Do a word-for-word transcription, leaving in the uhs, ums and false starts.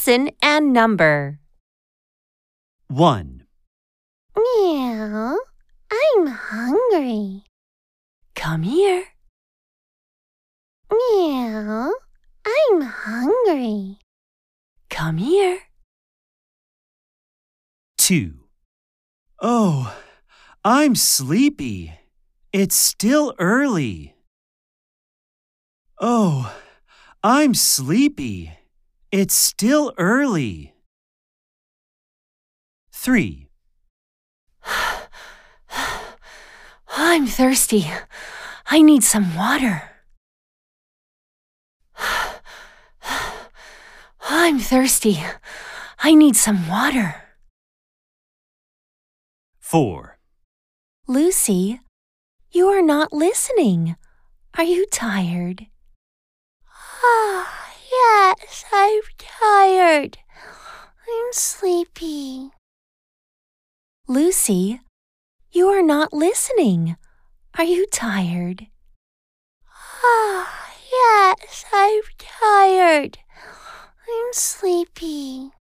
Listen and number. One. Meow. I'm hungry. Come here. Meow. I'm hungry. Come here. Two. Oh, I'm sleepy. It's still early. Oh, I'm sleepy. It's still early. Three. I'm thirsty. I need some water. I'm thirsty. I need some water. Four. Lucy, you are not listening. Are you tired? Ah, yes, I'm tired. I'm sleepy. Lucy, you are not listening. Are you tired? Ah, yes, I'm tired. I'm sleepy.